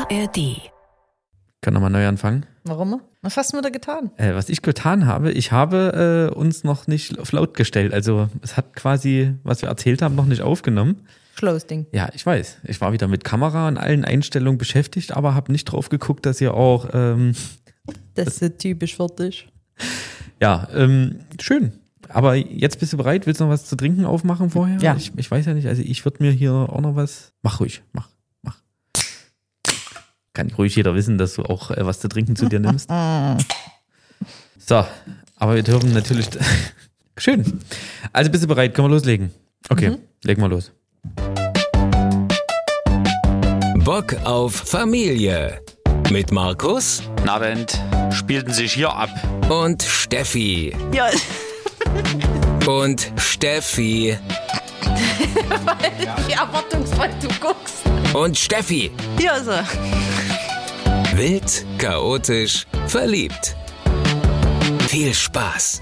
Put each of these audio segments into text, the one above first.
ARD. Können wir mal neu anfangen? Warum? Was hast du da getan? Was ich getan habe, ich habe uns noch nicht auf laut gestellt. Also es hat quasi, was wir erzählt haben, noch nicht aufgenommen. Schlaues Ding. Ja, ich weiß. Ich war wieder mit Kamera und allen Einstellungen beschäftigt, aber habe nicht drauf geguckt, dass ihr auch... das ist so typisch für dich. Ja, schön. Aber jetzt bist du bereit? Willst du noch was zu trinken aufmachen vorher? Ja. Ich weiß ja nicht. Also ich würde mir hier auch noch was... Mach ruhig, mach. Kann ruhig jeder wissen, dass du auch was zu trinken zu dir nimmst. So, aber wir dürfen natürlich... Schön. Also bist du bereit? Können wir loslegen? Okay, legen wir los. Bock auf Familie. Mit Markus Guten Abend. Spielten sich hier ab. und Steffi. Ja. Und Steffi. Wie erwartungsvoll du guckst. Und Steffi. Ja, so. Wild, chaotisch, verliebt. Viel Spaß.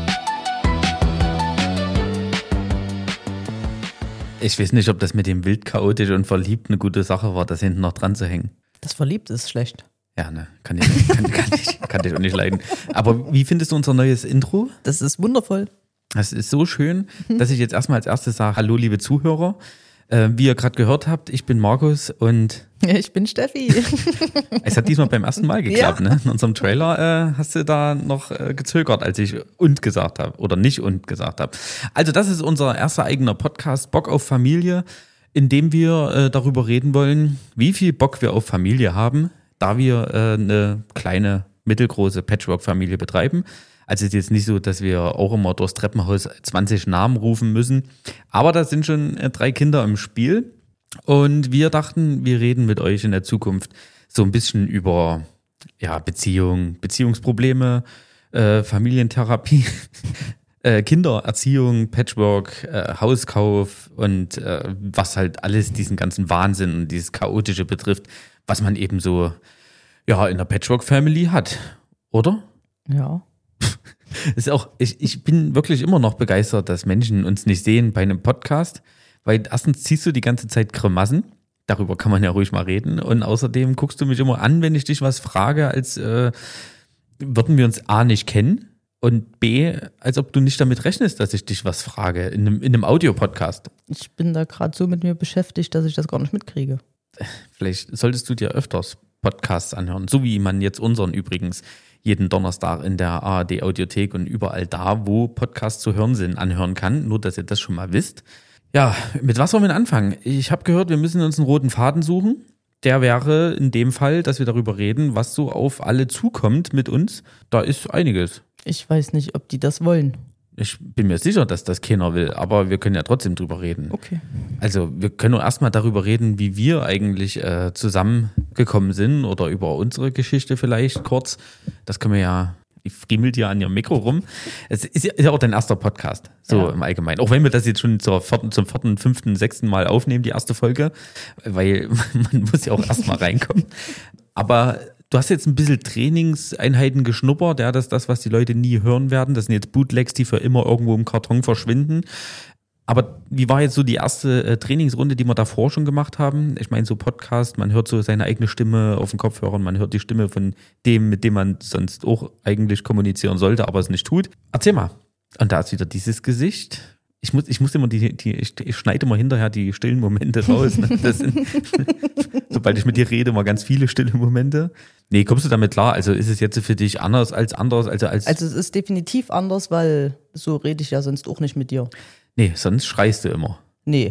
Ich weiß nicht, ob das mit dem wild, chaotisch und verliebt eine gute Sache war, das hinten noch dran zu hängen. Das Verliebt ist schlecht. Ja, ne, kann ich auch nicht leiden. Aber wie findest du unser neues Intro? Das ist wundervoll. Das ist so schön, dass ich jetzt erstmal als erstes sage, hallo liebe Zuhörer. Wie ihr gerade gehört habt, ich bin Markus und Ich bin Steffi. es hat diesmal beim ersten Mal geklappt. Ja. Ne? In unserem Trailer hast du da noch gezögert, als ich und gesagt habe oder nicht und gesagt habe. Also das ist unser erster eigener Podcast, Bock auf Familie, in dem wir darüber reden wollen, wie viel Bock wir auf Familie haben, da wir eine kleine, mittelgroße Patchwork-Familie betreiben. Also es ist jetzt nicht so, dass wir auch immer durchs Treppenhaus 20 Namen rufen müssen. Aber da sind schon 3 Kinder im Spiel. Und wir dachten, wir reden mit euch in der Zukunft so ein bisschen über Beziehungsprobleme, Familientherapie, Kindererziehung, Patchwork, Hauskauf und was halt alles diesen ganzen Wahnsinn und dieses Chaotische betrifft, was man eben so in der Patchwork-Family hat. Oder? Ja. Ist auch, ich bin wirklich immer noch begeistert, dass Menschen uns nicht sehen bei einem Podcast, weil erstens ziehst du die ganze Zeit Grimassen, darüber kann man ja ruhig mal reden, und außerdem guckst du mich immer an, wenn ich dich was frage, als würden wir uns A nicht kennen und B, als ob du nicht damit rechnest, dass ich dich was frage in einem Audiopodcast. Ich bin da gerade so mit mir beschäftigt, dass ich das gar nicht mitkriege. Vielleicht solltest du dir öfters Podcasts anhören, so wie man jetzt unseren übrigens jeden Donnerstag in der ARD Audiothek und überall da, wo Podcasts zu hören sind, anhören kann. Nur, dass ihr das schon mal wisst. Ja, mit was wollen wir denn anfangen? Ich habe gehört, wir müssen uns einen roten Faden suchen. Der wäre in dem Fall, dass wir darüber reden, was so auf alle zukommt mit uns. Da ist einiges. Ich weiß nicht, ob die das wollen. Ich bin mir sicher, dass das keiner will, aber wir können ja trotzdem drüber reden. Okay. Also wir können nur erstmal darüber reden, wie wir eigentlich zusammengekommen sind oder über unsere Geschichte vielleicht kurz. Das können wir ja, die friemelt ja an ihrem Mikro rum. Es ist ja auch dein erster Podcast, so im Allgemeinen. Auch wenn wir das jetzt schon zum 4., 5., 6. Mal aufnehmen, die erste Folge, weil man muss ja auch erstmal reinkommen. Aber du hast jetzt ein bisschen Trainingseinheiten geschnuppert, ja, das ist das, was die Leute nie hören werden. Das sind jetzt Bootlegs, die für immer irgendwo im Karton verschwinden. Aber wie war jetzt so die erste Trainingsrunde, die wir davor schon gemacht haben? Ich meine, so Podcast, man hört so seine eigene Stimme auf den Kopfhörern, man hört die Stimme von dem, mit dem man sonst auch eigentlich kommunizieren sollte, aber es nicht tut. Erzähl mal. Und da ist wieder dieses Gesicht. Ich muss immer ich schneide immer hinterher die stillen Momente raus. Ne? Das sind, sobald ich mit dir rede, immer ganz viele stille Momente. Nee, kommst du damit klar? Also ist es jetzt für dich anders als anders? Also es ist definitiv anders, weil so rede ich ja sonst auch nicht mit dir. Nee, sonst schreist du immer. Nee.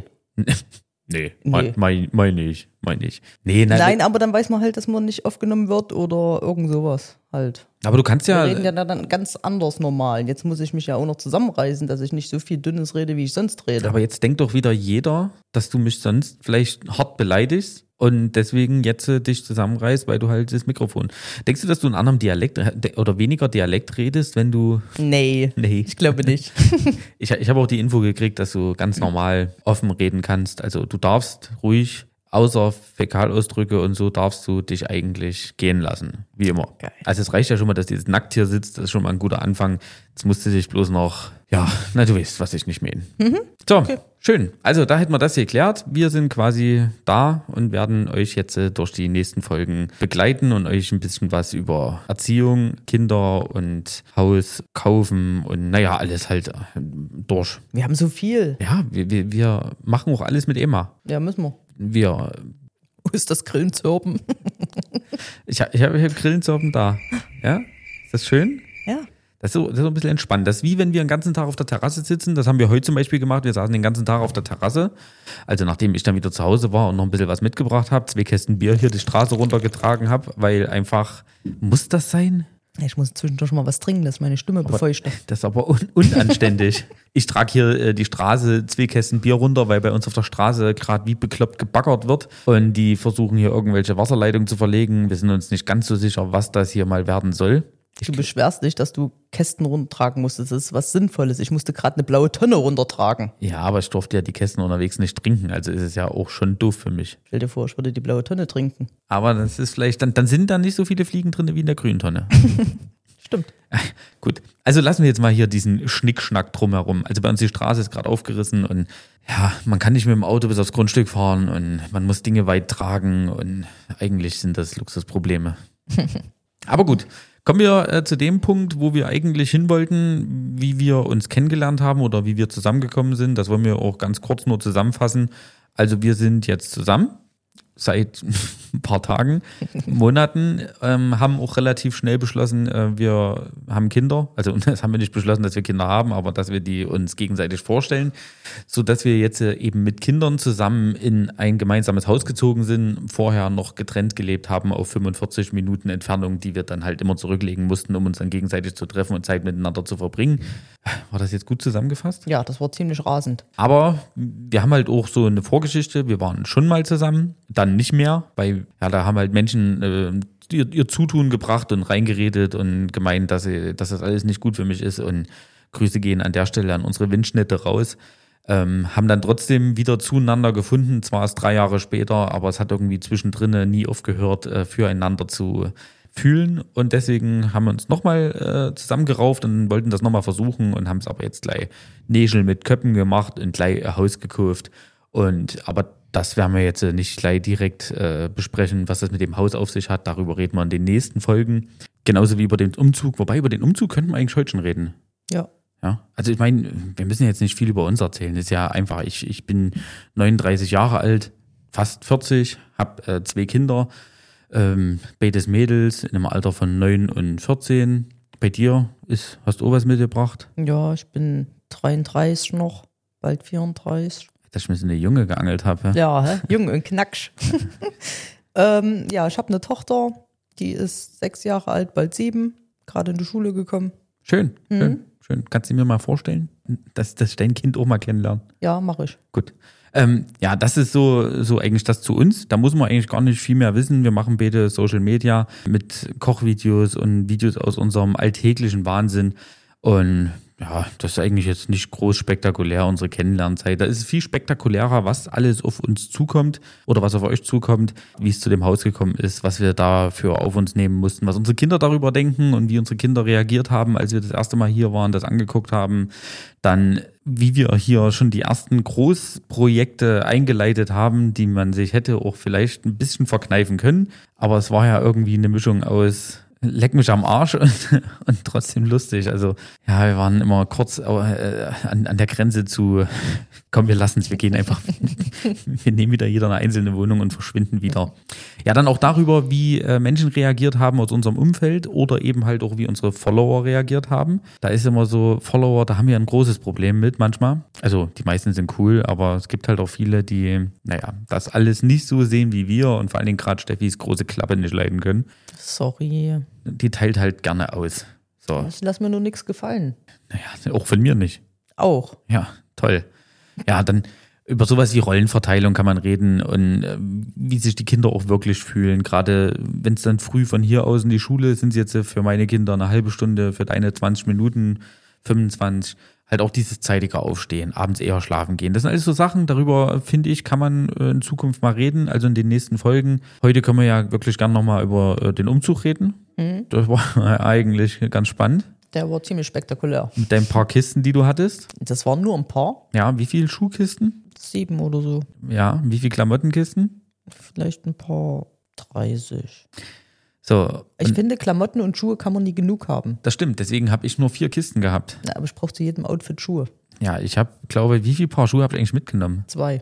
Nee. Meine ich. Nee, Nein, aber dann weiß man halt, dass man nicht aufgenommen wird oder irgend sowas halt. Aber du kannst ja... Wir reden ja dann ganz anders normal. Jetzt muss ich mich ja auch noch zusammenreißen, dass ich nicht so viel Dünnes rede, wie ich sonst rede. Aber jetzt denkt doch wieder jeder, dass du mich sonst vielleicht hart beleidigst und deswegen jetzt dich zusammenreißt, weil du halt das Mikrofon... Denkst du, dass du einen anderen Dialekt oder weniger Dialekt redest, wenn du... Nee, ich glaube nicht. Ich habe auch die Info gekriegt, dass du ganz normal offen reden kannst. Also du darfst ruhig, außer Fäkalausdrücke und so, darfst du dich eigentlich gehen lassen. Wie immer. Geil. Also es reicht ja schon mal, dass du jetzt nackt hier sitzt. Das ist schon mal ein guter Anfang. Jetzt musst du dich bloß noch... Ja, na du weißt, was ich nicht meine. So, Okay. Schön. Also da hätten wir das geklärt. Wir sind quasi da und werden euch jetzt durch die nächsten Folgen begleiten und euch ein bisschen was über Erziehung, Kinder und Haus kaufen und naja, alles halt durch. Wir haben so viel. Ja, wir machen auch alles mit Emma. Ja, müssen wir. Wo ist das Grillenzirpen? Ich hab Grillenzirpen da. Ja? Ist das schön? Ja. Das ist so ein bisschen entspannt. Das ist wie wenn wir den ganzen Tag auf der Terrasse sitzen. Das haben wir heute zum Beispiel gemacht. Wir saßen den ganzen Tag auf der Terrasse. Also nachdem ich dann wieder zu Hause war und noch ein bisschen was mitgebracht habe, 2 Kästen Bier hier die Straße runtergetragen habe, weil einfach, muss das sein? Ich muss zwischendurch mal was trinken, dass meine Stimme befeuchtet. Das ist aber unanständig. Ich trage hier die Straße 2 Kästen Bier runter, weil bei uns auf der Straße gerade wie bekloppt gebaggert wird. Und die versuchen hier irgendwelche Wasserleitungen zu verlegen. Wir sind uns nicht ganz so sicher, was das hier mal werden soll. Du beschwerst dich, dass du Kästen runtertragen musstest. Das ist was Sinnvolles. Ich musste gerade eine blaue Tonne runtertragen. Ja, aber ich durfte ja die Kästen unterwegs nicht trinken. Also ist es ja auch schon doof für mich. Stell dir vor, ich würde die blaue Tonne trinken. Aber das ist vielleicht, dann sind da nicht so viele Fliegen drin wie in der grünen Tonne. Stimmt. Gut, also lassen wir jetzt mal hier diesen Schnickschnack drumherum. Also bei uns die Straße ist gerade aufgerissen und ja, man kann nicht mit dem Auto bis aufs Grundstück fahren und man muss Dinge weit tragen und eigentlich sind das Luxusprobleme. Aber gut. Kommen wir zu dem Punkt, wo wir eigentlich hin wollten, wie wir uns kennengelernt haben oder wie wir zusammengekommen sind. Das wollen wir auch ganz kurz nur zusammenfassen. Also wir sind jetzt zusammen seit ein paar Tagen, Monaten, haben auch relativ schnell beschlossen, wir haben Kinder. Also das haben wir nicht beschlossen, dass wir Kinder haben, aber dass wir die uns gegenseitig vorstellen, sodass wir jetzt eben mit Kindern zusammen in ein gemeinsames Haus gezogen sind, vorher noch getrennt gelebt haben auf 45 Minuten Entfernung, die wir dann halt immer zurücklegen mussten, um uns dann gegenseitig zu treffen und Zeit miteinander zu verbringen. War das jetzt gut zusammengefasst? Ja, das war ziemlich rasend. Aber wir haben halt auch so eine Vorgeschichte. Wir waren schon mal zusammen, dann nicht mehr, weil ja, da haben halt Menschen ihr Zutun gebracht und reingeredet und gemeint, dass das alles nicht gut für mich ist. Und Grüße gehen an der Stelle an unsere Windschnitte raus. Haben dann trotzdem wieder zueinander gefunden, zwar erst 3 Jahre später, aber es hat irgendwie zwischendrin nie aufgehört, füreinander zu fühlen. Und deswegen haben wir uns nochmal zusammengerauft und wollten das nochmal versuchen und haben es aber jetzt gleich Nägel mit Köppen gemacht und gleich ein Haus gekauft. Aber das werden wir jetzt nicht gleich direkt besprechen, was das mit dem Haus auf sich hat. Darüber reden wir in den nächsten Folgen. Genauso wie über den Umzug. Wobei, über den Umzug könnten wir eigentlich heute schon reden. Ja. Ja, also ich meine, wir müssen jetzt nicht viel über uns erzählen. Das ist ja einfach, ich bin 39 Jahre alt, fast 40, habe 2 Kinder, beides Mädels in einem Alter von 9 und 14. Bei dir hast du auch was mitgebracht? Ja, ich bin 33 noch, bald 34. Dass ich mir so eine Junge geangelt habe. Ja, jung und knacksch. Ja, ich habe eine Tochter, die ist 6 Jahre alt, bald 7, gerade in die Schule gekommen. Schön. Kannst du mir mal vorstellen, dass ich dein Kind auch mal kennenlernen? Ja, mache ich. Gut. Ja, das ist so eigentlich das zu uns. Da muss man eigentlich gar nicht viel mehr wissen. Wir machen beide Social Media mit Kochvideos und Videos aus unserem alltäglichen Wahnsinn. Und ja, das ist eigentlich jetzt nicht groß spektakulär, unsere Kennenlernzeit. Da ist es viel spektakulärer, was alles auf uns zukommt oder was auf euch zukommt, wie es zu dem Haus gekommen ist, was wir dafür auf uns nehmen mussten, was unsere Kinder darüber denken und wie unsere Kinder reagiert haben, als wir das erste Mal hier waren, das angeguckt haben. Dann, wie wir hier schon die ersten Großprojekte eingeleitet haben, die man sich hätte auch vielleicht ein bisschen verkneifen können. Aber es war ja irgendwie eine Mischung aus leck mich am Arsch und trotzdem lustig. Also ja, wir waren immer kurz an der Grenze zu, komm, wir lassen es, wir gehen einfach, wir nehmen wieder jeder eine einzelne Wohnung und verschwinden wieder. Ja, dann auch darüber, wie Menschen reagiert haben aus unserem Umfeld oder eben halt auch, wie unsere Follower reagiert haben. Da ist immer so, Follower, da haben wir ein großes Problem mit manchmal. Also die meisten sind cool, aber es gibt halt auch viele, die, das alles nicht so sehen wie wir und vor allen Dingen gerade Steffis große Klappe nicht leiden können. Sorry. Die teilt halt gerne aus. So. Ich lass mir nur nichts gefallen. Naja, auch von mir nicht. Auch. Ja, toll. Ja, dann über sowas wie Rollenverteilung kann man reden und wie sich die Kinder auch wirklich fühlen. Gerade wenn es dann früh von hier aus in die Schule sind, sie jetzt für meine Kinder eine halbe Stunde, für deine 20 Minuten, 25. Halt auch dieses zeitige Aufstehen, abends eher schlafen gehen. Das sind alles so Sachen, darüber, finde ich, kann man in Zukunft mal reden, also in den nächsten Folgen. Heute können wir ja wirklich gern nochmal über den Umzug reden. Das war eigentlich ganz spannend. Der war ziemlich spektakulär. Mit deinen paar Kisten, die du hattest. Das waren nur ein paar, Ja, wie viele Schuhkisten? 7 oder so. Ja, wie viele Klamottenkisten? Vielleicht ein paar 30. So, Ich und finde, Klamotten und Schuhe kann man nie genug haben. das stimmt, deswegen habe ich nur 4 Kisten gehabt. Na, aber ich brauche zu jedem Outfit Schuhe. Ja, ich habe, glaube, wie viele Paar Schuhe habt ihr eigentlich mitgenommen? 2.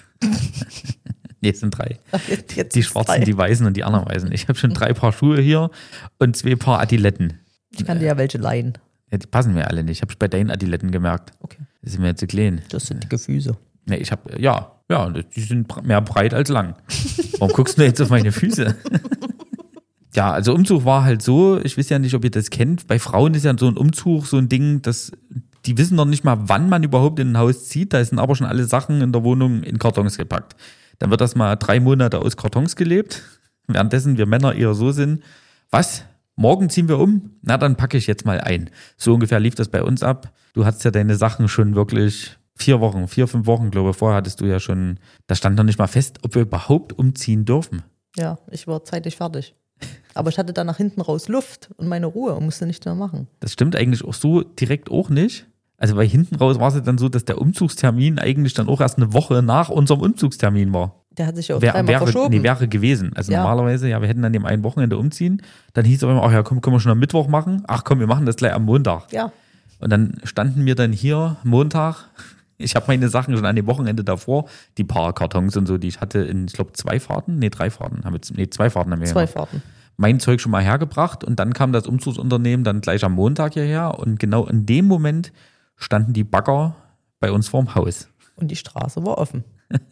Nee, es sind 3. Jetzt Die ist schwarzen, 3. die weißen und die anderen weißen. Ich habe schon 3 Paar Schuhe hier und 2 Paar Adiletten. Ich kann dir ja welche leihen. Ja, die passen mir alle nicht. Habe ich bei deinen Adiletten gemerkt. Okay. Die sind mir jetzt zu klein. Das sind dicke Füße. Nee, ich habe, ja, die sind mehr breit als lang. Warum guckst du jetzt auf meine Füße? Ja, also Umzug war halt so, ich weiß ja nicht, ob ihr das kennt. Bei Frauen ist ja so ein Umzug so ein Ding, die wissen noch nicht mal, wann man überhaupt in ein Haus zieht. Da sind aber schon alle Sachen in der Wohnung in Kartons gepackt. Dann wird das mal 3 Monate aus Kartons gelebt. Währenddessen wir Männer eher so sind, was? Morgen ziehen wir um? Na, dann packe ich jetzt mal ein. So ungefähr lief das bei uns ab. Du hattest ja deine Sachen schon wirklich 4 Wochen, 4, 5 Wochen, glaube ich, vorher hattest du ja schon, da stand noch nicht mal fest, ob wir überhaupt umziehen dürfen. Ja, ich war zeitig fertig. Aber ich hatte dann nach hinten raus Luft und meine Ruhe und musste nichts mehr machen. Das stimmt eigentlich auch so direkt auch nicht. Also bei hinten raus war es dann so, dass der Umzugstermin eigentlich dann auch erst eine Woche nach unserem Umzugstermin war. Der hat sich ja auch dreimal verschoben. Wäre gewesen. Also Ja. normalerweise, ja, wir hätten an dem einen Wochenende umziehen. Dann hieß es aber immer, ach ja, komm, können wir schon am Mittwoch machen? Ach komm, wir machen das gleich am Montag. Ja, Und dann standen wir dann hier Montag. Ich habe meine Sachen schon an dem Wochenende davor, die paar Kartons und so, die ich hatte in, ich glaube, 2 Fahrten. Nee, 3 Fahrten. 2 Fahrten haben wir 2 gemacht. Fahrten. Mein Zeug schon mal hergebracht und dann kam das Umzugsunternehmen dann gleich am Montag hierher und genau in dem Moment standen die Bagger bei uns vorm Haus. Und die Straße war offen.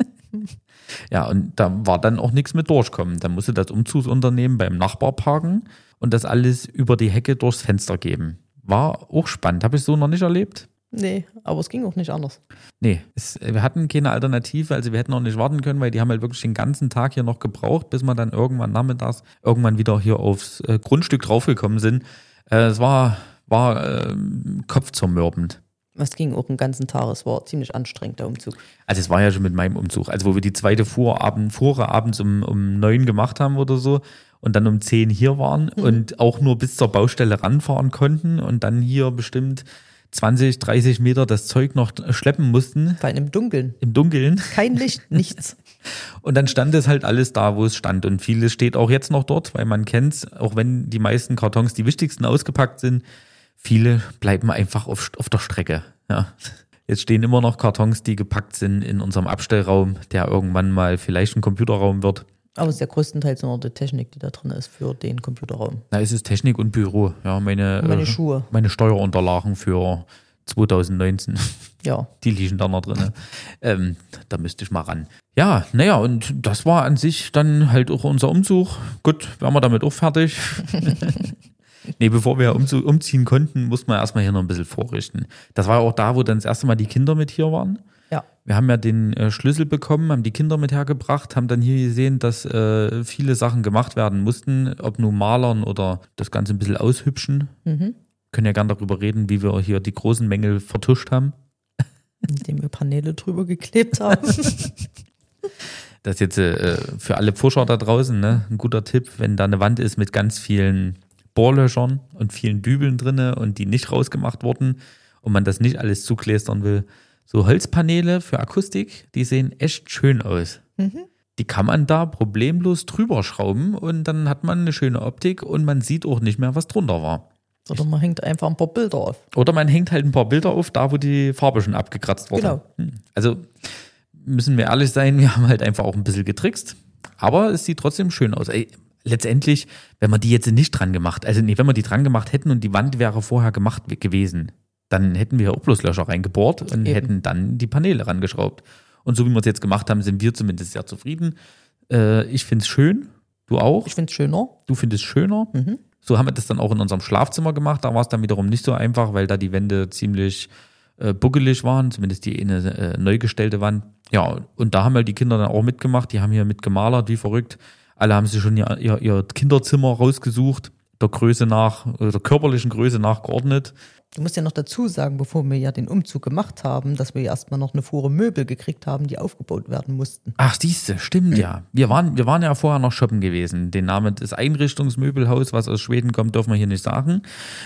Ja, und da war dann auch nichts mit durchkommen. Dann musste das Umzugsunternehmen beim Nachbar parken und das alles über die Hecke durchs Fenster geben. War auch spannend. Habe ich so noch nicht erlebt. Nee, aber es ging auch nicht anders. Nee, wir hatten keine Alternative, also wir hätten auch nicht warten können, weil die haben halt wirklich den ganzen Tag hier noch gebraucht, bis wir dann irgendwann nachmittags wieder hier aufs Grundstück draufgekommen sind. Es war kopfzermürbend. Es ging auch den ganzen Tag. Es war ziemlich anstrengend, der Umzug. Also es war ja schon mit meinem Umzug, also wo wir die zweite Fuhre abends um 9 gemacht haben oder so und dann um 10 hier waren und auch nur bis zur Baustelle ranfahren konnten und dann hier bestimmt 20, 30 Meter das Zeug noch schleppen mussten. Vor allem im Dunkeln. Im Dunkeln. Kein Licht, nichts. Und dann stand es halt alles da, wo es stand. Und vieles steht auch jetzt noch dort, weil man kennt es, auch wenn die meisten Kartons die wichtigsten ausgepackt sind, viele bleiben einfach auf der Strecke. Ja. Jetzt stehen immer noch Kartons, die gepackt sind in unserem Abstellraum, der irgendwann mal vielleicht ein Computerraum wird. Aber es ist ja größtenteils nur die Technik, die da drin ist für den Computerraum. Da ist es Technik und Büro. Ja, Meine Schuhe. Meine Steuerunterlagen für 2019. Ja. Die liegen da noch drin. Da müsste ich mal ran. Ja, naja, und das war an sich dann halt auch unser Umzug. Gut, wären wir damit auch fertig. Nee, bevor wir umziehen konnten, mussten wir erstmal hier noch ein bisschen vorrichten. Das war auch da, wo dann das erste Mal die Kinder mit hier waren. Ja. Wir haben ja den Schlüssel bekommen, haben die Kinder mit hergebracht, haben dann hier gesehen, dass viele Sachen gemacht werden mussten, ob nun malern oder das Ganze ein bisschen aushübschen. Können ja gerne darüber reden, wie wir hier die großen Mängel vertuscht haben. Indem wir Paneele drüber geklebt haben. Das ist jetzt für alle Pfuscher da draußen, ne, ein guter Tipp, wenn da eine Wand ist mit ganz vielen Bohrlöchern und vielen Dübeln drinne und die nicht rausgemacht wurden und man das nicht alles zuklästern will. So Holzpaneele für Akustik, die sehen echt schön aus. Die kann man da problemlos drüber schrauben und dann hat man eine schöne Optik und man sieht auch nicht mehr, was drunter war. Oder man hängt einfach ein paar Bilder auf. Oder man hängt halt ein paar Bilder auf, da wo die Farbe schon abgekratzt wurde. Genau. Also müssen wir ehrlich sein, wir haben halt einfach auch ein bisschen getrickst, aber es sieht trotzdem schön aus. Ey, letztendlich, wenn wir die jetzt nicht dran gemacht, wenn wir die dran gemacht hätten und die Wand wäre vorher gemacht gewesen, dann hätten wir auch bloß Löcher reingebohrt und hätten dann die Paneele rangeschraubt. Und so wie wir es jetzt gemacht haben, sind wir zumindest sehr zufrieden. Ich finde es schön, du auch. Ich finde es schöner. Du findest es schöner. So haben wir das dann auch in unserem Schlafzimmer gemacht. Da war es dann wiederum nicht so einfach, weil da die Wände ziemlich buckelig waren, zumindest die eine neu gestellte Wand. Ja, und da haben halt die Kinder dann auch mitgemacht. Die haben hier mitgemalert, wie verrückt. Alle haben sich schon ihr Kinderzimmer rausgesucht. der Größe nach, der körperlichen Größe nach geordnet. Du musst ja noch dazu sagen, bevor wir ja den Umzug gemacht haben, dass wir erstmal noch eine Fuhre Möbel gekriegt haben, die aufgebaut werden mussten. Ach, siehste, stimmt ja. Wir waren ja vorher noch shoppen gewesen. Den Namen des Einrichtungsmöbelhaus, was aus Schweden kommt, dürfen wir hier nicht sagen.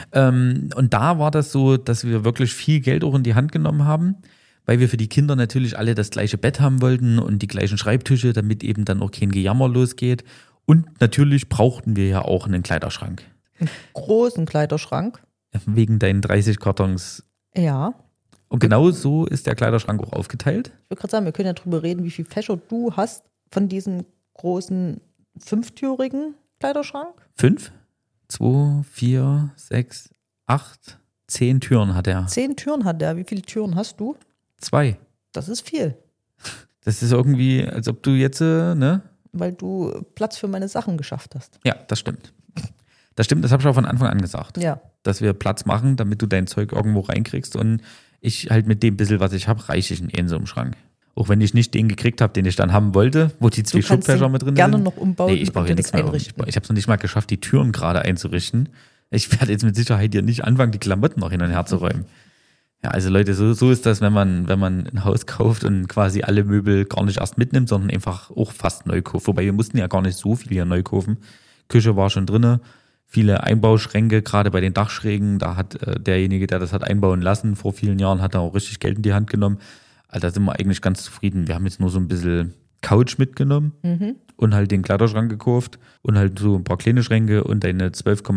Und da war das so, dass wir wirklich viel Geld auch in die Hand genommen haben, weil wir für die Kinder natürlich alle das gleiche Bett haben wollten und die gleichen Schreibtische, damit eben dann auch kein Gejammer losgeht. Und natürlich brauchten wir ja auch einen Kleiderschrank. Einen großen Kleiderschrank. Wegen deinen 30 Kartons. Ja. Und genau so ist der Kleiderschrank auch aufgeteilt. Ich würde gerade sagen, wir können ja drüber reden, wie viel Fächer du hast von diesem großen 5-türigen Kleiderschrank. 5, 2, 4, 6, 8, 10 Türen hat er. 10 Türen hat er. Wie viele Türen hast du? 2. Das ist viel, Das ist irgendwie, als ob du jetzt, ne? weil du Platz für meine Sachen geschafft hast. Ja, das stimmt. Das stimmt, das habe ich auch von Anfang an gesagt. Ja. Dass wir Platz machen, damit du dein Zeug irgendwo reinkriegst und ich halt mit dem bisschen, was ich habe, reiche ich in so einem Schrank. Auch wenn ich nicht den gekriegt habe, den ich dann haben wollte, wo die 2 Schubfächer mit drin sind. Gerne noch umbauen. Nee, ich brauche hier nichts mehr. Ich habe es noch nicht mal geschafft, die Türen gerade einzurichten. Ich werde jetzt mit Sicherheit hier nicht anfangen, die Klamotten noch hin und her zu räumen. Ja, also Leute, so ist das, wenn man ein Haus kauft und quasi alle Möbel gar nicht erst mitnimmt, sondern einfach auch fast neu kauft. Wobei wir mussten ja gar nicht so viel hier neu kaufen. Küche war schon drinne. Viele Einbauschränke, gerade bei den Dachschrägen, da hat derjenige, der das hat einbauen lassen, vor vielen Jahren hat er auch richtig Geld in die Hand genommen. Also da sind wir eigentlich ganz zufrieden. Wir haben jetzt nur so ein bisschen Couch mitgenommen und halt den Kleiderschrank gekauft und halt so ein paar kleine Schränke und eine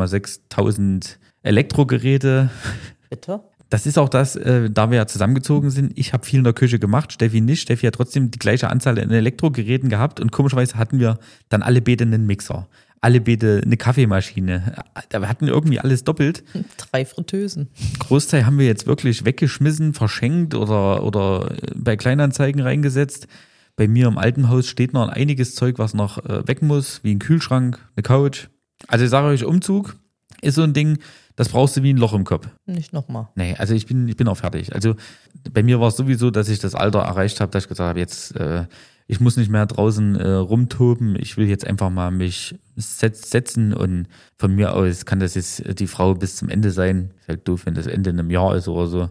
12.600 Elektrogeräte. Bitte? Das ist auch das, da wir ja zusammengezogen sind. Ich habe viel in der Küche gemacht, Steffi nicht. Steffi hat trotzdem die gleiche Anzahl an Elektrogeräten gehabt und komischerweise hatten wir dann alle beide einen Mixer. Alle beide eine Kaffeemaschine. Da hatten wir irgendwie alles doppelt. 3 Fritteusen. Großteil haben wir jetzt wirklich weggeschmissen, verschenkt oder bei Kleinanzeigen reingesetzt. Bei mir im alten Haus steht noch einiges Zeug, was noch weg muss, wie ein Kühlschrank, eine Couch. Also ich sage euch, Umzug ist so ein Ding, das brauchst du wie ein Loch im Kopf. Nicht nochmal. Nee, also ich bin auch fertig. Also bei mir war es sowieso, dass ich das Alter erreicht habe, dass ich gesagt habe, jetzt ich muss nicht mehr draußen rumtoben, ich will jetzt einfach mal mich setzen und von mir aus kann das jetzt die Frau bis zum Ende sein. Ist halt doof, wenn das Ende in einem Jahr ist oder so.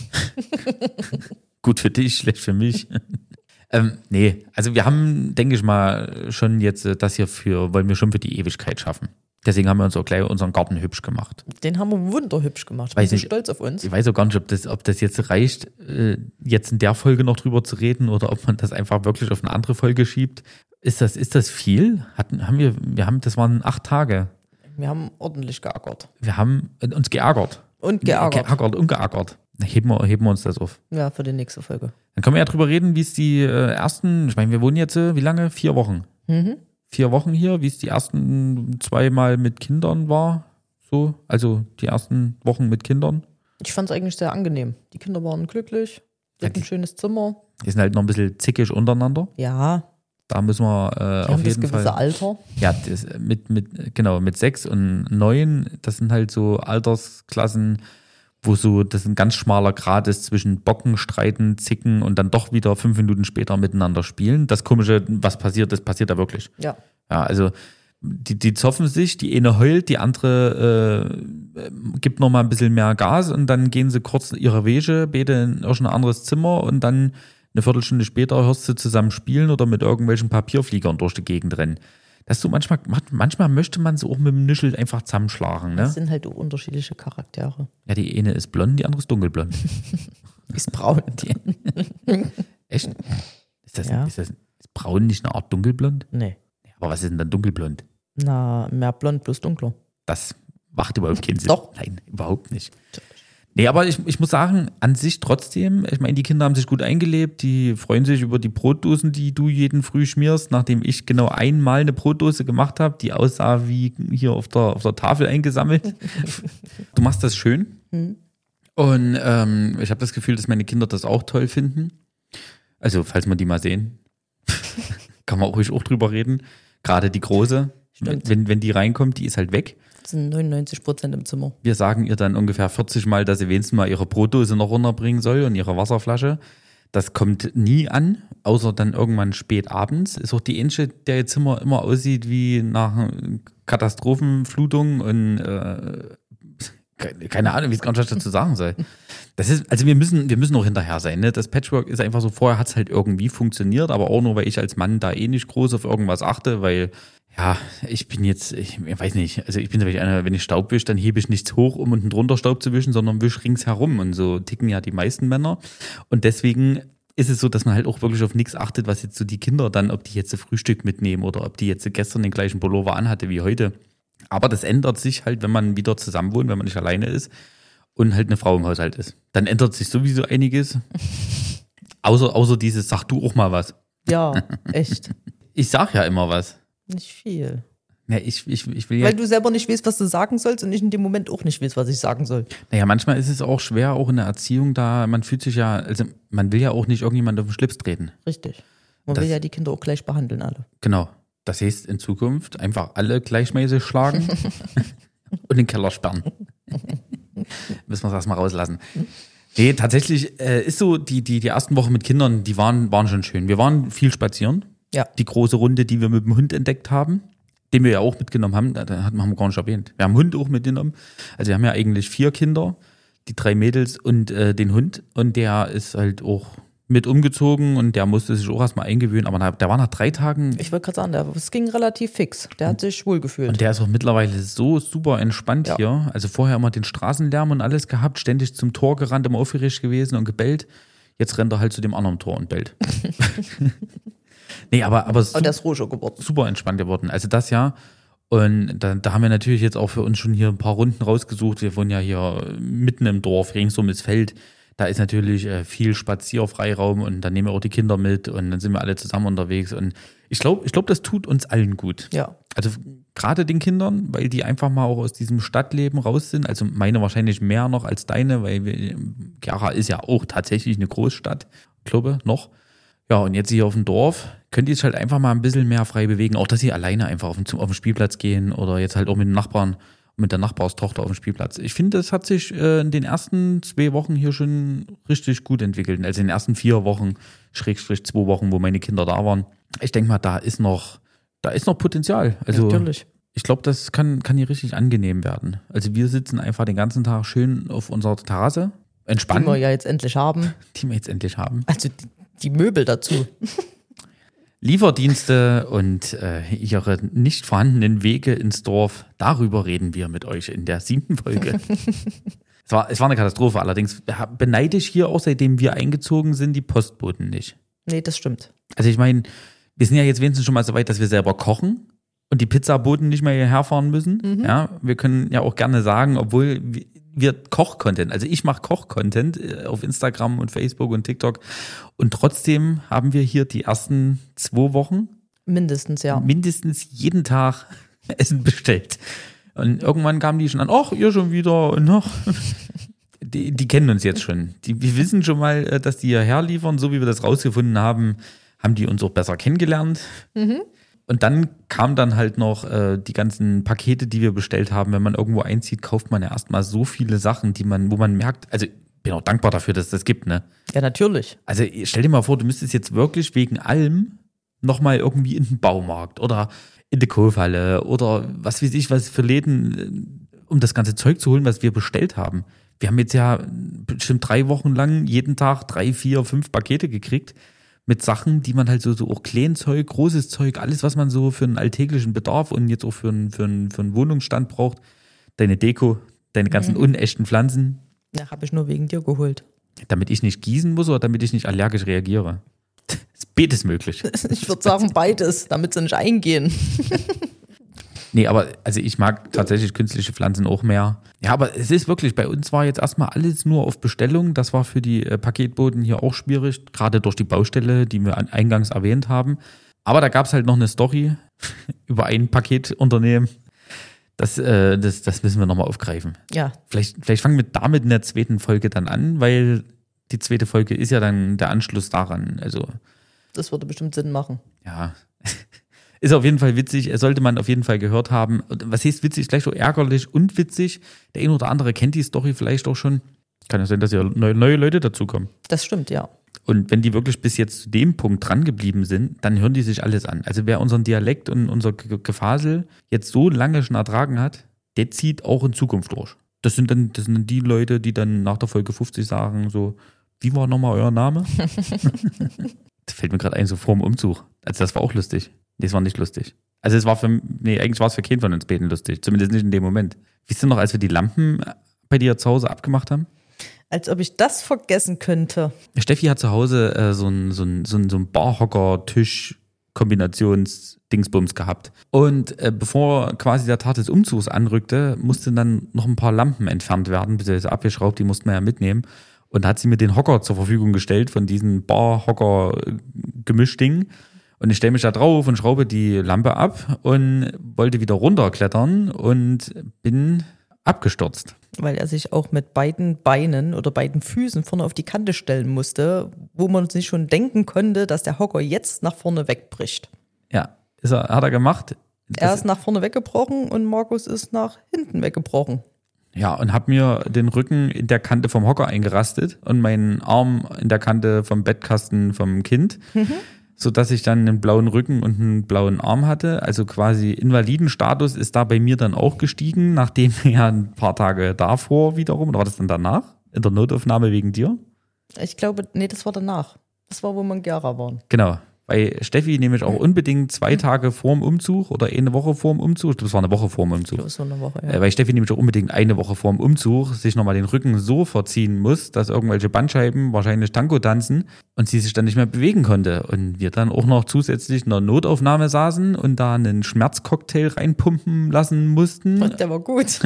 Gut für dich, schlecht für mich. Nee, also wir haben, denke ich mal, schon jetzt das hier wollen wir schon für die Ewigkeit schaffen. Deswegen haben wir uns auch gleich unseren Garten hübsch gemacht. Den haben wir wunderhübsch gemacht. Ich Weiß bin nicht, stolz auf uns. Ich weiß auch gar nicht, ob das jetzt reicht, jetzt in der Folge noch drüber zu reden oder ob man das einfach wirklich auf eine andere Folge schiebt. Ist das viel? Das waren 8 Tage. Wir haben ordentlich geackert. Wir haben uns geärgert. Und geärgert. Geärgert und geärgert. Heben wir uns das auf. Ja, für die nächste Folge. Dann können wir ja drüber reden, wie es die ersten, ich meine, wir wohnen jetzt, wie lange? 4 Wochen. 4 Wochen hier, wie es die ersten 2 Mal mit Kindern war. So, also die ersten Wochen mit Kindern. Ich fand es eigentlich sehr angenehm. Die Kinder waren glücklich, die hatten ein schönes Zimmer. Die sind halt noch ein bisschen zickig untereinander. Ja, Da müssen wir die auf haben das jeden gewisse Fall. Alter. Ja, das mit 6 und 9, das sind halt so Altersklassen, wo so, das ein ganz schmaler Grat ist zwischen Bocken, Streiten, Zicken und dann doch wieder 5 Minuten später miteinander spielen. Das Komische, was passiert, das passiert da wirklich. Ja. Ja, also die zoffen sich, die eine heult, die andere gibt noch mal ein bisschen mehr Gas und dann gehen sie kurz ihre Wege, beide in irgendein anderes Zimmer und dann eine Viertelstunde später hörst du zusammen spielen oder mit irgendwelchen Papierfliegern durch die Gegend rennen. Das so manchmal möchte man so auch mit dem Nischel einfach zusammenschlagen, ne? Das sind halt auch unterschiedliche Charaktere. Ja, die eine ist blond, die andere ist dunkelblond. Ist braun. Echt? Ja. Ist braun nicht eine Art dunkelblond? Nee. Aber was ist denn dann dunkelblond? Na, mehr blond plus dunkler. Das macht überhaupt keinen Sinn. Doch. Nein, überhaupt nicht. Nee, aber ich muss sagen, an sich trotzdem, ich meine, die Kinder haben sich gut eingelebt, die freuen sich über die Brotdosen, die du jeden Früh schmierst, nachdem ich genau einmal eine Brotdose gemacht habe, die aussah wie hier auf der Tafel eingesammelt. Du machst das schön. Und ich habe das Gefühl, dass meine Kinder das auch toll finden. Also, falls wir die mal sehen, kann man ruhig auch drüber reden. Gerade die Große, wenn die reinkommt, die ist halt weg. Das sind 99% im Zimmer. Wir sagen ihr dann ungefähr 40 Mal, dass sie wenigstens mal ihre Brotdose noch runterbringen soll und ihre Wasserflasche. Das kommt nie an, außer dann irgendwann spät abends. Ist auch die einzige, der jetzt immer aussieht wie nach Katastrophenflutung und keine Ahnung, wie ich es gar nicht dazu sagen soll. Das ist, also wir müssen auch hinterher sein. Ne? Das Patchwork ist einfach so, vorher hat es halt irgendwie funktioniert, aber auch nur, weil ich als Mann da eh nicht groß auf irgendwas achte, weil ja, ich weiß nicht, also ich bin natürlich einer, wenn ich Staub wische, dann hebe ich nichts hoch, um unten drunter Staub zu wischen, sondern wisch ringsherum und so ticken ja die meisten Männer und deswegen ist es so, dass man halt auch wirklich auf nichts achtet, was jetzt so die Kinder dann, ob die jetzt ein Frühstück mitnehmen oder ob die jetzt gestern den gleichen Pullover anhatte wie heute. Aber das ändert sich halt, wenn man wieder zusammen wohnt, wenn man nicht alleine ist und halt eine Frau im Haushalt ist. Dann ändert sich sowieso einiges. Außer dieses, sag du auch mal was. Ja, echt. Ich sag ja immer was. Nicht viel. Ja, ich will ja. Weil du selber nicht weißt, was du sagen sollst und ich in dem Moment auch nicht weiß, was ich sagen soll. Naja, manchmal ist es auch schwer, auch in der Erziehung, da man fühlt sich ja, also man will ja auch nicht irgendjemand auf den Schlips treten. Richtig. Man will ja die Kinder auch gleich behandeln, alle. Genau. Das heißt in Zukunft einfach alle gleichmäßig schlagen und in den Keller sperren. Müssen wir das erstmal rauslassen. Nee, tatsächlich ist so, die ersten Wochen mit Kindern, die waren schon schön. Wir waren viel spazieren. Ja. Die große Runde, die wir mit dem Hund entdeckt haben, den wir ja auch mitgenommen haben, haben wir gar nicht erwähnt. Wir haben Hund auch mitgenommen. Also wir haben ja eigentlich 4 Kinder, die 3 Mädels und den Hund. Und der ist halt auch mit umgezogen und der musste sich auch erstmal eingewöhnen. Aber der war nach 3 Tagen. Ich wollte gerade sagen, es ging relativ fix. Der hat sich wohl gefühlt. Und der ist auch mittlerweile so super entspannt hier. Also vorher immer den Straßenlärm und alles gehabt, ständig zum Tor gerannt, immer aufgeregt gewesen und gebellt. Jetzt rennt er halt zu dem anderen Tor und bellt. Nee, aber der ist ruhiger geworden. Super entspannt geworden. Also das ja. Und da haben wir natürlich jetzt auch für uns schon hier ein paar Runden rausgesucht. Wir wohnen ja hier mitten im Dorf, ringsum ist Feld. Da ist natürlich viel Spazierfreiraum und dann nehmen wir auch die Kinder mit und dann sind wir alle zusammen unterwegs. Und ich glaube, das tut uns allen gut. Ja. Also gerade den Kindern, weil die einfach mal auch aus diesem Stadtleben raus sind. Also meine wahrscheinlich mehr noch als deine, weil Gera ist ja auch tatsächlich eine Großstadt, glaube noch. Ja, und jetzt hier auf dem Dorf könnt ihr es halt einfach mal ein bisschen mehr frei bewegen. Auch, dass sie alleine einfach auf den Spielplatz gehen oder jetzt halt auch mit den Nachbarn, mit der Nachbarstochter auf dem Spielplatz. Ich finde, das hat sich in den ersten 2 Wochen hier schon richtig gut entwickelt. Also in den ersten 4 Wochen, /2 Wochen, wo meine Kinder da waren. Ich denke mal, da ist noch Potenzial. Also natürlich. Ich glaube, das kann hier richtig angenehm werden. Also wir sitzen einfach den ganzen Tag schön auf unserer Terrasse, entspannen. Die wir ja jetzt endlich haben. Also die Möbel dazu. Lieferdienste und ihre nicht vorhandenen Wege ins Dorf, darüber reden wir mit euch in der 7. Folge. Es war eine Katastrophe, allerdings beneide ich hier auch, seitdem wir eingezogen sind, die Postboten nicht. Nee, das stimmt. Also ich meine, wir sind ja jetzt wenigstens schon mal so weit, dass wir selber kochen und die Pizzaboten nicht mehr hierher fahren müssen. Mhm. Ja, wir können ja auch gerne sagen, obwohl wir Koch-Content, also ich mache Koch-Content auf Instagram und Facebook und TikTok und trotzdem haben wir hier die ersten 2 Wochen mindestens jeden Tag Essen bestellt. Und irgendwann kamen die schon an, ach, ihr schon wieder und noch. Die kennen uns jetzt schon. Wir wissen schon mal, dass die hierher liefern, so wie wir das rausgefunden haben, haben die uns auch besser kennengelernt. Mhm. Und dann kam dann halt noch die ganzen Pakete, die wir bestellt haben. Wenn man irgendwo einzieht, kauft man ja erstmal so viele Sachen, wo man merkt, also ich bin auch dankbar dafür, dass es das gibt, ne? Ja, natürlich. Also stell dir mal vor, du müsstest jetzt wirklich wegen allem nochmal irgendwie in den Baumarkt oder in die Kaufhalle oder was weiß ich, was für Läden, um das ganze Zeug zu holen, was wir bestellt haben. Wir haben jetzt ja bestimmt 3 Wochen lang jeden Tag 3, 4, 5 Pakete gekriegt. Mit Sachen, die man halt so auch Kleinzeug, großes Zeug, alles, was man so für einen alltäglichen Bedarf und jetzt auch für einen Wohnungsstand braucht. Deine Deko, deine ganzen unechten Pflanzen. Ja, habe ich nur wegen dir geholt. Damit ich nicht gießen muss oder damit ich nicht allergisch reagiere? Das ist beides möglich. Ich würde sagen beides, damit sie nicht eingehen. Nee, aber also ich mag tatsächlich künstliche Pflanzen auch mehr. Ja, aber es ist wirklich, bei uns war jetzt erstmal alles nur auf Bestellung. Das war für die Paketboten hier auch schwierig, gerade durch die Baustelle, die wir eingangs erwähnt haben. Aber da gab es halt noch eine Story über ein Paketunternehmen. Das müssen wir nochmal aufgreifen. Ja. Vielleicht fangen wir damit in der 2. Folge dann an, weil die 2. Folge ist ja dann der Anschluss daran. Also das würde bestimmt Sinn machen. Ja. Ist auf jeden Fall witzig, sollte man auf jeden Fall gehört haben. Was heißt witzig? Gleich so ärgerlich und witzig. Der ein oder andere kennt die Story vielleicht auch schon. Kann ja sein, dass ja neue Leute dazukommen. Das stimmt, ja. Und wenn die wirklich bis jetzt zu dem Punkt dran geblieben sind, dann hören die sich alles an. Also wer unseren Dialekt und unser Gefasel jetzt so lange schon ertragen hat, der zieht auch in Zukunft durch. Das sind dann die Leute, die dann nach der Folge 50 sagen so, wie war nochmal euer Name? Das fällt mir gerade ein, so vor dem Umzug. Also das war auch lustig. Nee, das war nicht lustig. Also eigentlich war es für keinen von uns beiden lustig. Zumindest nicht in dem Moment. Wisst ihr noch, als wir die Lampen bei dir zu Hause abgemacht haben? Als ob ich das vergessen könnte. Steffi hat zu Hause so ein Barhocker-Tisch-Kombinations-Dingsbums gehabt. Und bevor quasi der Tag des Umzugs anrückte, mussten dann noch ein paar Lampen entfernt werden, beziehungsweise abgeschraubt, die mussten wir ja mitnehmen. Und da hat sie mir den Hocker zur Verfügung gestellt von diesem Bar-Hocker-Gemischding. Und ich stelle mich da drauf und schraube die Lampe ab und wollte wieder runterklettern und bin abgestürzt. Weil er sich auch mit beiden Beinen oder beiden Füßen vorne auf die Kante stellen musste, wo man sich schon denken konnte, dass der Hocker jetzt nach vorne wegbricht. Ja, hat er gemacht. Er ist nach vorne weggebrochen und Markus ist nach hinten weggebrochen. Ja, und habe mir den Rücken in der Kante vom Hocker eingerastet und meinen Arm in der Kante vom Bettkasten vom Kind, sodass ich dann einen blauen Rücken und einen blauen Arm hatte. Also quasi Invalidenstatus ist da bei mir dann auch gestiegen, nachdem ja ein paar Tage davor wiederum, oder war das dann danach? In der Notaufnahme wegen dir? Ich glaube, nee, das war danach. Das war, wo wir in Gera waren. Genau. Bei Steffi nehme ich auch unbedingt 2 Tage vorm Umzug oder eine Woche vorm Umzug. Das war eine Woche vorm Umzug. Das war eine Woche, ja. Bei Steffi nämlich auch unbedingt eine Woche vorm Umzug sich nochmal den Rücken so verziehen muss, dass irgendwelche Bandscheiben wahrscheinlich Tango tanzen und sie sich dann nicht mehr bewegen konnte. Und wir dann auch noch zusätzlich in der Notaufnahme saßen und da einen Schmerzcocktail reinpumpen lassen mussten. Und der war gut.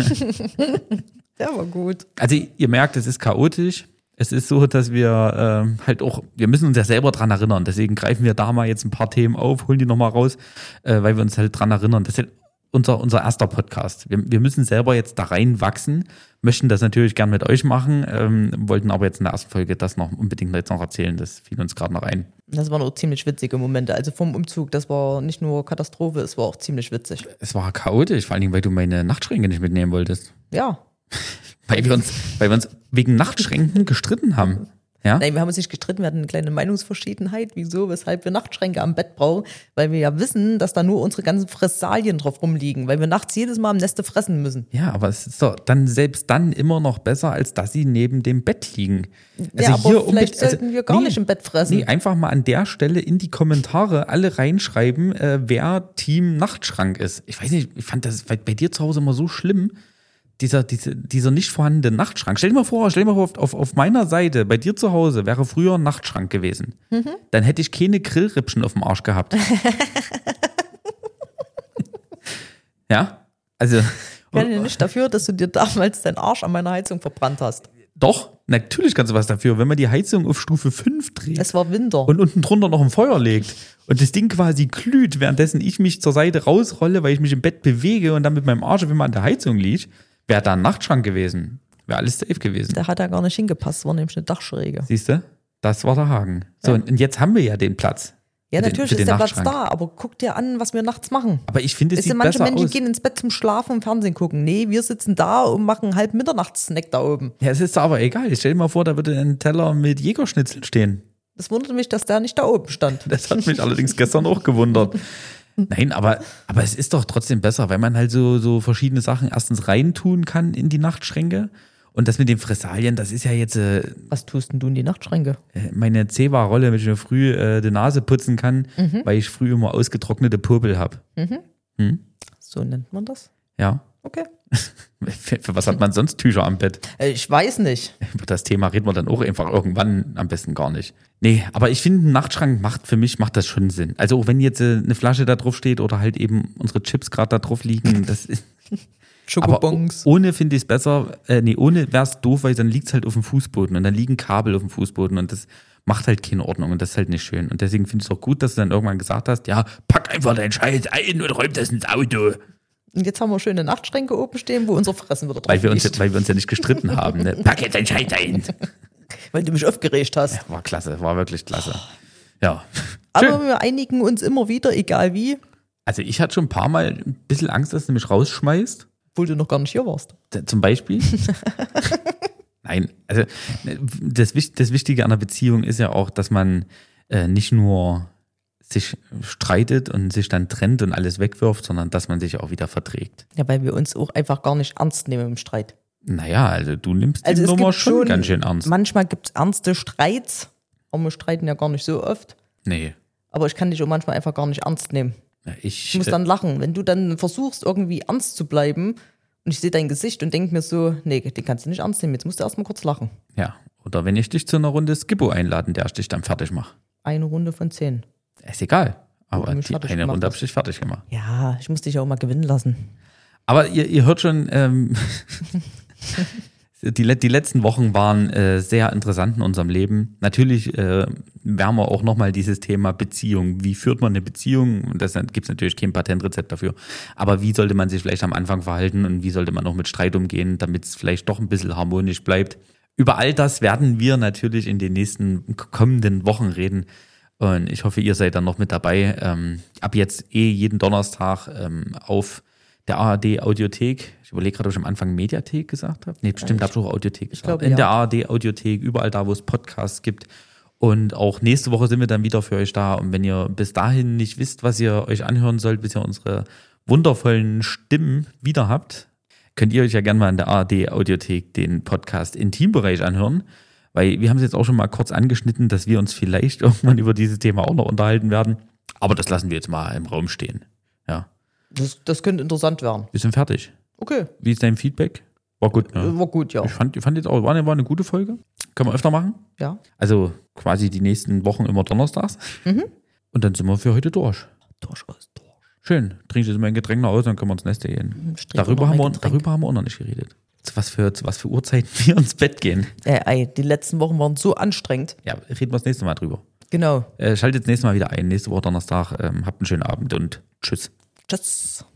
Der war gut. Also ihr merkt, es ist chaotisch. Es ist so, dass wir wir müssen uns ja selber dran erinnern. Deswegen greifen wir da mal jetzt ein paar Themen auf, holen die nochmal raus, weil wir uns halt dran erinnern. Das ist halt unser erster Podcast. Wir müssen selber jetzt da reinwachsen, möchten das natürlich gern mit euch machen, wollten aber jetzt in der ersten Folge das noch unbedingt jetzt noch erzählen. Das fiel uns gerade noch ein. Das waren auch ziemlich witzige Momente. Also vom Umzug, das war nicht nur Katastrophe, es war auch ziemlich witzig. Es war chaotisch, vor allen Dingen, weil du meine Nachtschränke nicht mitnehmen wolltest. Ja. Weil wir uns wegen Nachtschränken gestritten haben. Ja? Nein, wir haben uns nicht gestritten, wir hatten eine kleine Meinungsverschiedenheit, wieso, weshalb wir Nachtschränke am Bett brauchen, weil wir ja wissen, dass da nur unsere ganzen Fressalien drauf rumliegen, weil wir nachts jedes Mal am Neste fressen müssen. Ja, aber es ist doch dann selbst dann immer noch besser, als dass sie neben dem Bett liegen. Also ja, aber hier vielleicht sollten wir gar nicht im Bett fressen. Nee, einfach mal an der Stelle in die Kommentare alle reinschreiben, wer Team Nachtschrank ist. Ich weiß nicht, ich fand das bei dir zu Hause immer so schlimm, dieser nicht vorhandene Nachtschrank. Stell dir mal vor, auf meiner Seite, bei dir zu Hause, wäre früher ein Nachtschrank gewesen. Dann hätte ich keine Grillrippchen auf dem Arsch gehabt. Ja? Also. Ich kann ja nicht dafür, dass du dir damals deinen Arsch an meiner Heizung verbrannt hast. Doch, natürlich kannst du was dafür, wenn man die Heizung auf Stufe 5 dreht. Es war Winter. Und unten drunter noch ein Feuer legt. Und das Ding quasi glüht, währenddessen ich mich zur Seite rausrolle, weil ich mich im Bett bewege und dann mit meinem Arsch auf immer an der Heizung liege. Wäre da ein Nachtschrank gewesen. Wäre alles safe gewesen. Der hat da gar nicht hingepasst, das war nämlich eine Dachschräge. Siehst du? Das war der Haken. So, und jetzt haben wir ja den Platz. Ja, natürlich ist der Platz da, aber guck dir an, was wir nachts machen. Aber ich finde, es sieht manche besser Menschen aus. gehen ins Bett zum Schlafen und Fernsehen gucken. Nee, wir sitzen da und machen halb Mitternachtssnack da oben. Ja, es ist aber egal. Stell dir mal vor, da würde ein Teller mit Jägerschnitzel stehen. Das wundert mich, dass der nicht da oben stand. Das hat mich allerdings gestern auch gewundert. Nein, aber es ist doch trotzdem besser, weil man halt so verschiedene Sachen erstens reintun kann in die Nachtschränke. Und das mit den Fressalien, das ist ja jetzt. Was tust denn du in die Nachtschränke? Meine Zewa-Rolle, damit ich mir früh die Nase putzen kann, weil ich früh immer ausgetrocknete Popel habe. So nennt man das? Ja. Okay. Für was hat man sonst Tücher am Bett? Ich weiß nicht. Über das Thema reden wir dann auch einfach irgendwann, am besten gar nicht. Nee, aber ich finde, ein Nachtschrank macht das schon Sinn. Also auch wenn jetzt eine Flasche da drauf steht oder halt eben unsere Chips gerade da drauf liegen, das ist. Schokobons. Aber ohne finde ich es besser, ohne wäre es doof, weil dann liegt es halt auf dem Fußboden und dann liegen Kabel auf dem Fußboden und das macht halt keine Ordnung und das ist halt nicht schön. Und deswegen finde ich es auch gut, dass du dann irgendwann gesagt hast, ja, pack einfach deinen Scheiß ein und räum das ins Auto. Und jetzt haben wir schöne Nachtschränke oben stehen, wo unser Fressen wieder drauf weil wir liegt. uns ja nicht gestritten haben. Ne? Pack jetzt deinen Scheiß ein. Weil du mich aufgeregt hast. Ja, war klasse, war wirklich klasse. Ja. Aber Schön. wir einigen uns immer wieder, egal wie. Also ich hatte schon ein paar Mal ein bisschen Angst, dass du mich rausschmeißt. Obwohl du noch gar nicht hier warst. Zum Beispiel. Nein, also das Wichtige an einer Beziehung ist ja auch, dass man nicht nur sich streitet und sich dann trennt und alles wegwirft, sondern dass man sich auch wieder verträgt. Ja, weil wir uns auch einfach gar nicht ernst nehmen im Streit. Naja, also du nimmst die Also es Nummer gibt schon ganz schön ernst. Manchmal gibt es ernste Streits, aber wir streiten ja gar nicht so oft. Nee. Aber ich kann dich auch manchmal einfach gar nicht ernst nehmen. Ja, Ich muss dann lachen. Wenn du dann versuchst, irgendwie ernst zu bleiben und ich sehe dein Gesicht und denke mir so, nee, den kannst du nicht ernst nehmen, jetzt musst du erstmal kurz lachen. ja, oder wenn ich dich zu einer Runde Skippo einladen, der ich dich dann fertig mache. Eine Runde von 10. Ist egal. Aber du mich die fertig eine gemacht Runde habe hast. ich dich fertig gemacht. Ja, ich muss dich ja auch mal gewinnen lassen. Aber ihr hört schon, die letzten Wochen waren sehr interessant in unserem Leben. Natürlich werden wir auch nochmal dieses Thema Beziehung. Wie führt man eine Beziehung? Und das gibt es natürlich kein Patentrezept dafür. Aber wie sollte man sich vielleicht am Anfang verhalten und wie sollte man auch mit Streit umgehen, damit es vielleicht doch ein bisschen harmonisch bleibt? Über all das werden wir natürlich in den nächsten kommenden Wochen reden. Und ich hoffe, ihr seid dann noch mit dabei. Ab jetzt jeden Donnerstag auf der ARD-Audiothek. Ich überlege gerade, ob ich am Anfang Mediathek gesagt habe. Nee, bestimmt habe ich auch Audiothek gesagt. glaube, In ja. der ARD-Audiothek, überall da, wo es Podcasts gibt. Und auch nächste Woche sind wir dann wieder für euch da. Und wenn ihr bis dahin nicht wisst, was ihr euch anhören sollt, bis ihr unsere wundervollen Stimmen wieder habt, könnt ihr euch ja gerne mal in der ARD-Audiothek den Podcast Intimbereich anhören. Weil wir haben es jetzt auch schon mal kurz angeschnitten, dass wir uns vielleicht irgendwann über dieses Thema auch noch unterhalten werden. Aber das lassen wir jetzt mal im Raum stehen. Ja. Das könnte interessant werden. Wir sind fertig. Okay, Wie ist dein Feedback? War gut, ne? war gut, ja. Ich fand jetzt auch, war eine gute Folge. Können wir öfter machen. Ja. Also quasi die nächsten Wochen immer donnerstags. Und dann sind wir für heute durch. Durchaus. Schön. Trink jetzt mal ein Getränk nach Hause, dann können wir ins Neste gehen. Ich trinke Darüber noch haben, mein wir, Getränk. darüber haben wir auch noch nicht geredet. Zu was für Uhrzeiten wir ins Bett gehen. Die letzten Wochen waren so anstrengend. Ja, reden wir das nächste Mal drüber. Genau. Schaltet das nächste Mal wieder ein. Nächste Woche Donnerstag. Habt einen schönen Abend und tschüss. Tschüss.